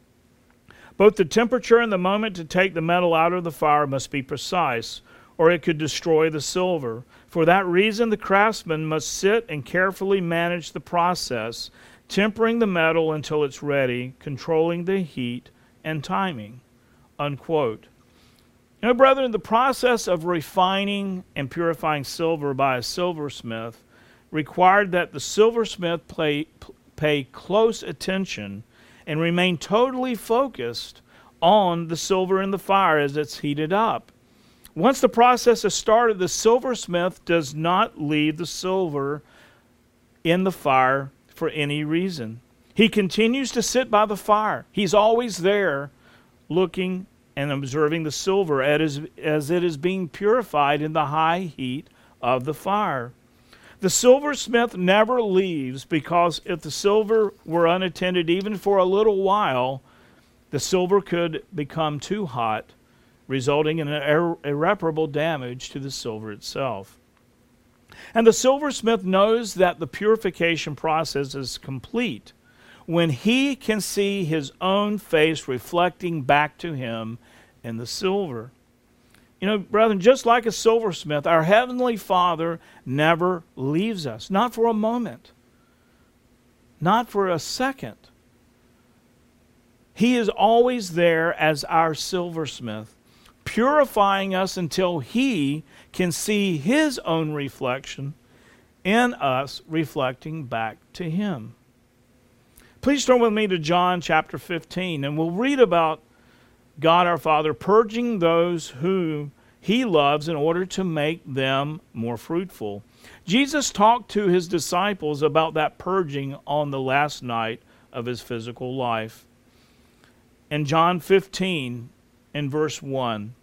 Both the temperature and the moment to take the metal out of the fire must be precise, or it could destroy the silver. For that reason, the craftsman must sit and carefully manage the process, tempering the metal until it's ready, controlling the heat and timing. Unquote. You know, brethren, the process of refining and purifying silver by a silversmith required that the silversmith play, pay close attention and remain totally focused on the silver in the fire as it's heated up. Once the process is started, the silversmith does not leave the silver in the fire for any reason. He continues to sit by the fire. He's always there looking and observing the silver as it is being purified in the high heat of the fire. The silversmith never leaves, because if the silver were unattended even for a little while, the silver could become too hot, resulting in an ir- irreparable damage to the silver itself. And the silversmith knows that the purification process is complete when he can see his own face reflecting back to him in the silver. You know, brethren, just like a silversmith, our Heavenly Father never leaves us. Not for a moment. Not for a second. He is always there as our silversmith, purifying us until He can see His own reflection in us, reflecting back to Him. Please turn with me to John chapter fifteen, and we'll read about God our Father purging those who He loves in order to make them more fruitful. Jesus talked to His disciples about that purging on the last night of His physical life. in John fifteen in verse one.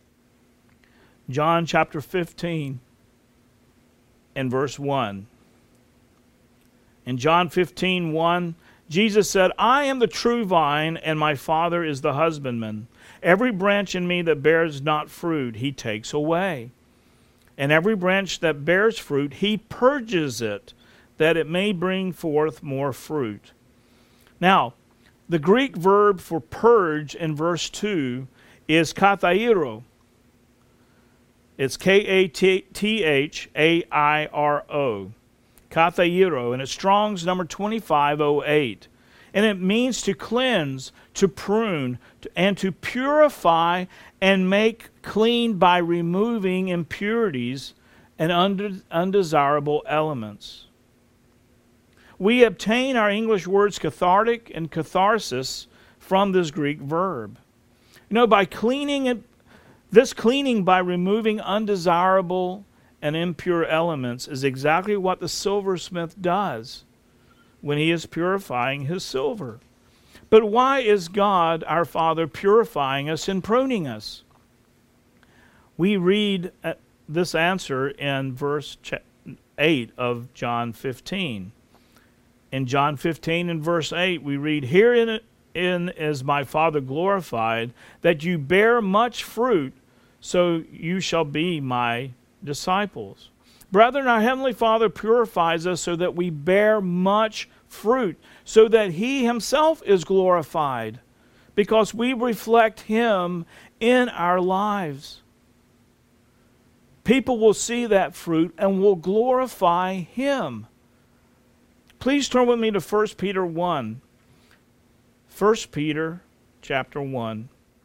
John chapter fifteen in verse one. In John fifteen, one, Jesus said, I am the true vine, and my Father is the husbandman. Every branch in me that bears not fruit, he takes away. And every branch that bears fruit, he purges it, that it may bring forth more fruit. Now, the Greek verb for purge in verse two is kathairo. It's K A T H A I R O. Kathairo, and it's Strong's number twenty-five oh eight. And it means to cleanse, to prune, to, and to purify and make clean by removing impurities and unde- undesirable elements. We obtain our English words cathartic and catharsis from this Greek verb. You know, by cleaning it, this cleaning by removing undesirable and impure elements is exactly what the silversmith does when he is purifying his silver. But why is God, our Father, purifying us and pruning us? We read this answer in verse eight of John fifteen. In John fifteen and verse eight, we read, Herein in is my Father glorified, that you bear much fruit, so you shall be my disciples. Brethren, our Heavenly Father purifies us so that we bear much fruit, so that He Himself is glorified, because we reflect Him in our lives. People will see that fruit and will glorify Him. Please turn with me to First Peter one. First Peter chapter one.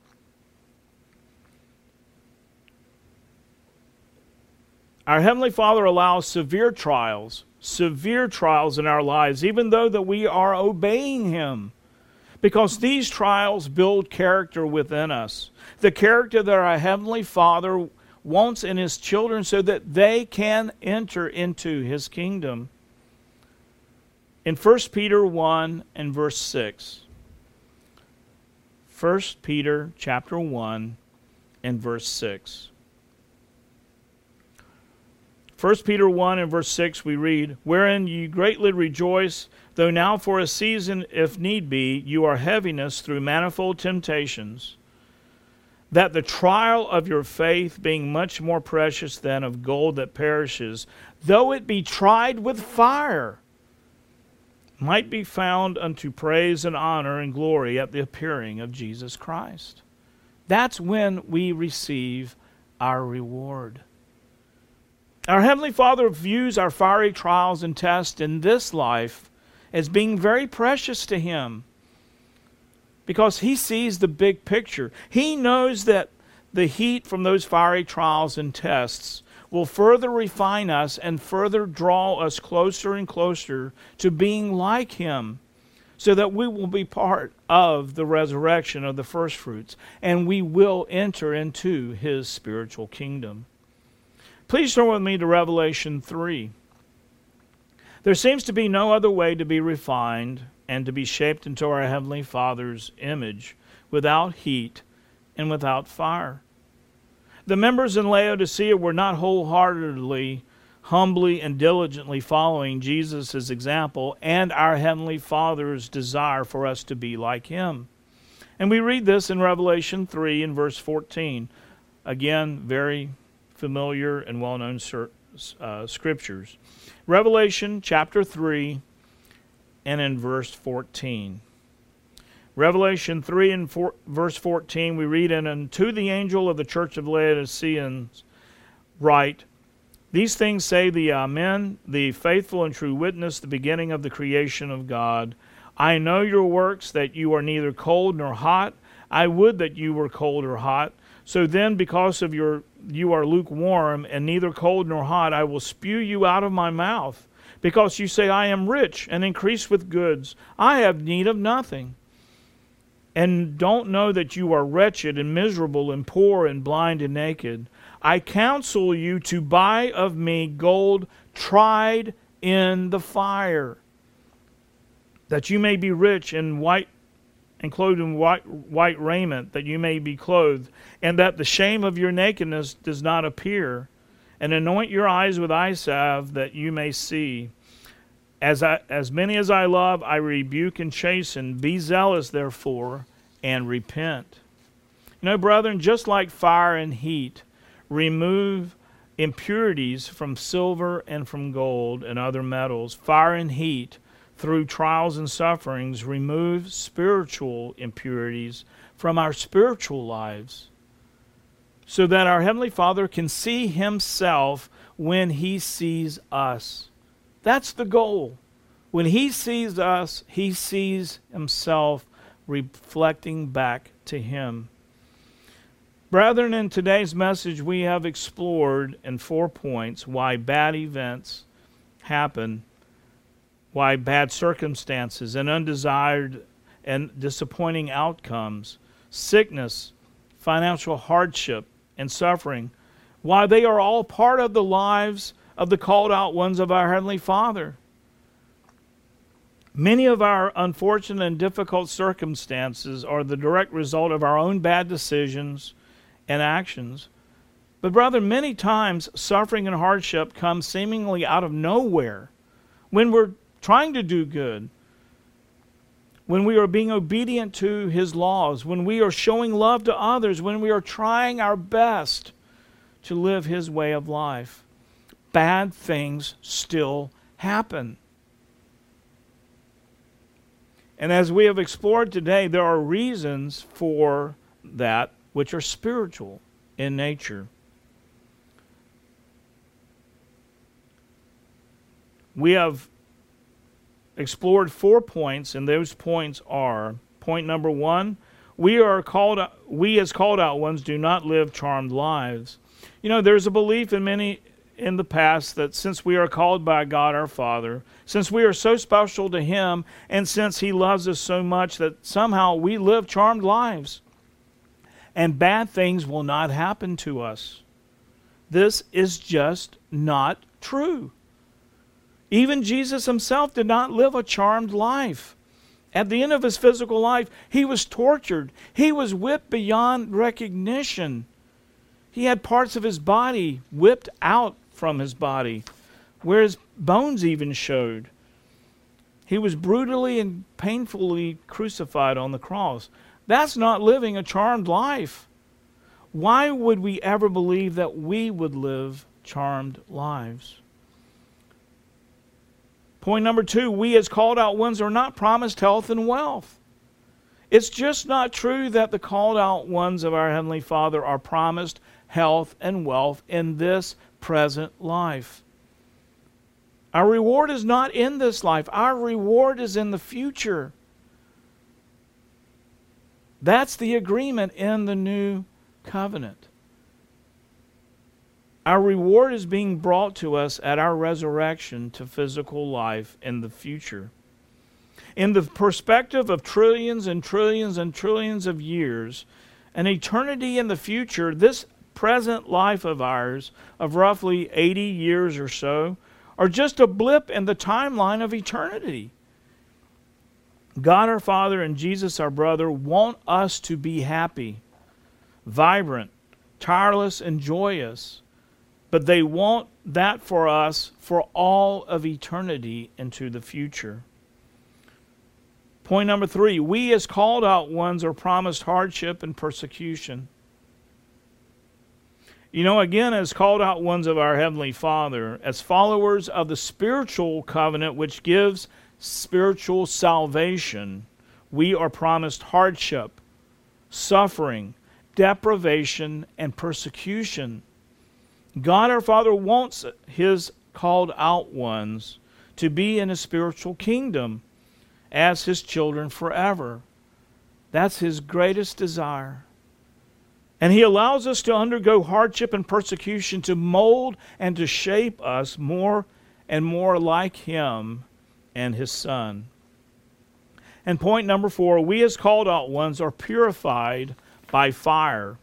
Our Heavenly Father allows severe trials, severe trials in our lives, even though that we are obeying Him, because these trials build character within us, the character that our Heavenly Father wants in His children so that they can enter into His kingdom. In First Peter one and verse six, First Peter chapter one and verse six. First Peter one and verse six we read, Wherein ye greatly rejoice, though now for a season, if need be, you are heaviness through manifold temptations, that the trial of your faith, being much more precious than of gold that perishes, though it be tried with fire, might be found unto praise and honor and glory at the appearing of Jesus Christ. That's when we receive our reward. Our Heavenly Father views our fiery trials and tests in this life as being very precious to Him, because He sees the big picture. He knows that the heat from those fiery trials and tests will further refine us and further draw us closer and closer to being like Him, so that we will be part of the resurrection of the first fruits, and we will enter into His spiritual kingdom. Please turn with me to Revelation three. There seems to be no other way to be refined and to be shaped into our Heavenly Father's image without heat and without fire. The members in Laodicea were not wholeheartedly, humbly, and diligently following Jesus' example and our Heavenly Father's desire for us to be like Him. And we read this in Revelation three in verse fourteen. Again, very familiar and well-known uh, scriptures. Revelation chapter three and in verse fourteen. Revelation three and four, verse fourteen, we read, And unto the angel of the church of Laodiceans write, These things say the Amen, the faithful and true witness, the beginning of the creation of God. I know your works, that you are neither cold nor hot. I would that you were cold or hot. So then, because of your you are lukewarm, and neither cold nor hot, I will spew you out of my mouth. Because you say, I am rich and increase with goods. I have need of nothing. And don't know that you are wretched and miserable and poor and blind and naked. I counsel you to buy of me gold tried in the fire, that you may be rich, and white and clothed in white, white raiment, that you may be clothed, and that the shame of your nakedness does not appear. And anoint your eyes with eye salve, that you may see. As I, as many as I love, I rebuke and chasten. Be zealous, therefore, and repent. You know, brethren, just like fire and heat remove impurities from silver and from gold and other metals, fire and heat, through trials and sufferings, remove spiritual impurities from our spiritual lives, so that our Heavenly Father can see Himself when He sees us. That's the goal. When He sees us, He sees Himself reflecting back to Him. Brethren, in today's message, we have explored in four points why bad events happen, why bad circumstances and undesired and disappointing outcomes, sickness, financial hardship, and suffering, why they are all part of the lives of the called out ones of our Heavenly Father. Many of our unfortunate and difficult circumstances are the direct result of our own bad decisions and actions. But brother, many times suffering and hardship come seemingly out of nowhere when we're trying to do good, when we are being obedient to His laws, when we are showing love to others, when we are trying our best to live His way of life. Bad things still happen. And as we have explored today, there are reasons for that which are spiritual in nature. We have explored four points, and those points are: point number one, we are called, we as called out ones do not live charmed lives. You know, there's a belief in many in the past that since we are called by God our Father, since we are so special to Him, and since He loves us so much, that somehow we live charmed lives and bad things will not happen to us. This is just not true. Even Jesus Himself did not live a charmed life. At the end of His physical life, He was tortured. He was whipped beyond recognition. He had parts of His body whipped out from His body, where His bones even showed. He was brutally and painfully crucified on the cross. That's not living a charmed life. Why would we ever believe that we would live charmed lives? Point number two, we as called out ones are not promised health and wealth. It's just not true that the called out ones of our Heavenly Father are promised health and wealth in this present life. Our reward is not in this life. Our reward is in the future. That's the agreement in the new covenant. Our reward is being brought to us at our resurrection to physical life in the future. In the perspective of trillions and trillions and trillions of years, an eternity in the future, this present life of ours, of roughly eighty years or so, are just a blip in the timeline of eternity. God our Father and Jesus our brother want us to be happy, vibrant, tireless, and joyous. But they want that for us for all of eternity into the future. Point number three, we as called out ones are promised hardship and persecution. You know, again, as called out ones of our Heavenly Father, as followers of the spiritual covenant which gives spiritual salvation, we are promised hardship, suffering, deprivation, and persecution. God our Father wants His called out ones to be in His spiritual kingdom as His children forever. That's His greatest desire. And He allows us to undergo hardship and persecution to mold and to shape us more and more like Him and His Son. And point number four, we as called out ones are purified by fire.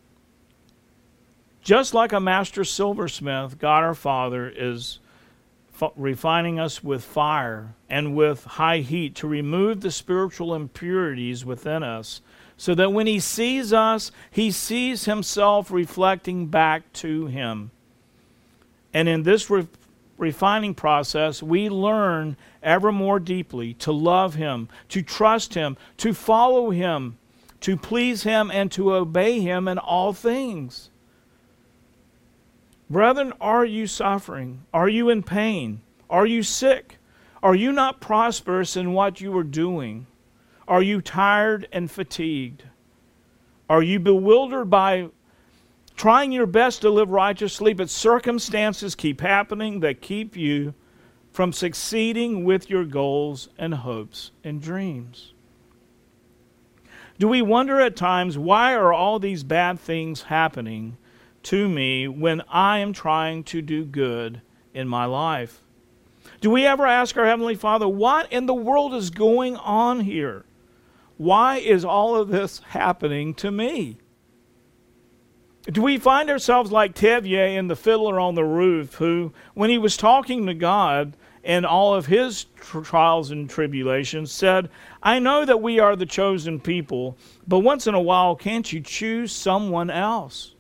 Just like a master silversmith, God our Father is f- refining us with fire and with high heat to remove the spiritual impurities within us, so that when he sees us, he sees himself reflecting back to him. And in this re- refining process, we learn ever more deeply to love him, to trust him, to follow him, to please him, and to obey him in all things. Brethren, are you suffering? Are you in pain? Are you sick? Are you not prosperous in what you are doing? Are you tired and fatigued? Are you bewildered by trying your best to live righteously, but circumstances keep happening that keep you from succeeding with your goals and hopes and dreams? Do we wonder at times, why are all these bad things happening to me when I am trying to do good in my life? Do we ever ask our Heavenly Father, what in the world is going on here? Why is all of this happening to me? Do we find ourselves like Tevye and the fiddler on the roof, who, when he was talking to God in all of his tr- trials and tribulations, said, I know that we are the chosen people, but once in a while, can't you choose someone else?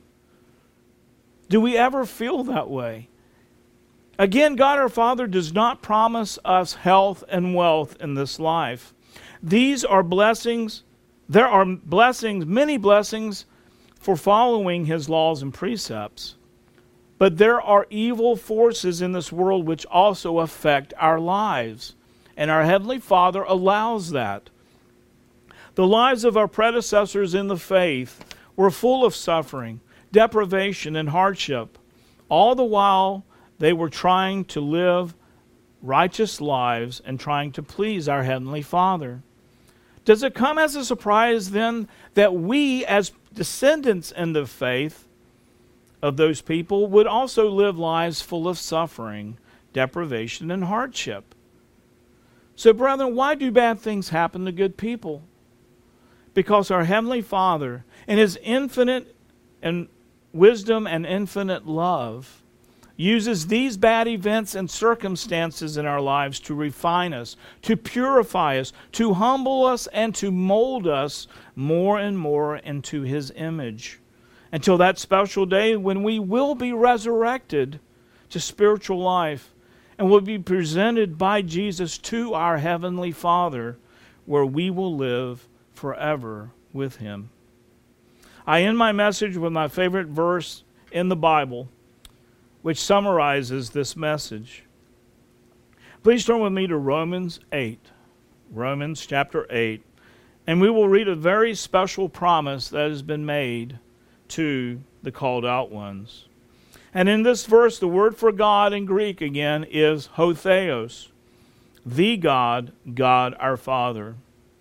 Do we ever feel that way? Again, God our Father does not promise us health and wealth in this life. These are blessings. There are blessings, many blessings, for following his laws and precepts. But there are evil forces in this world which also affect our lives. And our Heavenly Father allows that. The lives of our predecessors in the faith were full of suffering, deprivation, and hardship. All the while they were trying to live righteous lives and trying to please our Heavenly Father. Does it come as a surprise then that we, as descendants in the faith of those people, would also live lives full of suffering, deprivation, and hardship? So, brethren, why do bad things happen to good people? Because our Heavenly Father, in his infinite and wisdom and infinite love, uses these bad events and circumstances in our lives to refine us, to purify us, to humble us, and to mold us more and more into his image, until that special day when we will be resurrected to spiritual life and will be presented by Jesus to our Heavenly Father, where we will live forever with him. I end my message with my favorite verse in the Bible, which summarizes this message. Please turn with me to Romans eight. Romans chapter eight. And we will read a very special promise that has been made to the called out ones. And in this verse, the word for God in Greek again is ho theos, the God, God our Father.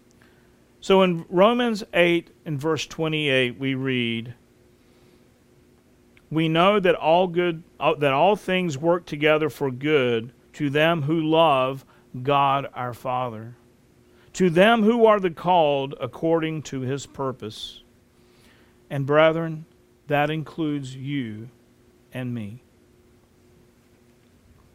So in Romans eight, in verse twenty-eight, we read, we know that all good, that all things work together for good to them who love God our Father, to them who are the called according to his purpose. And brethren, that includes you and me.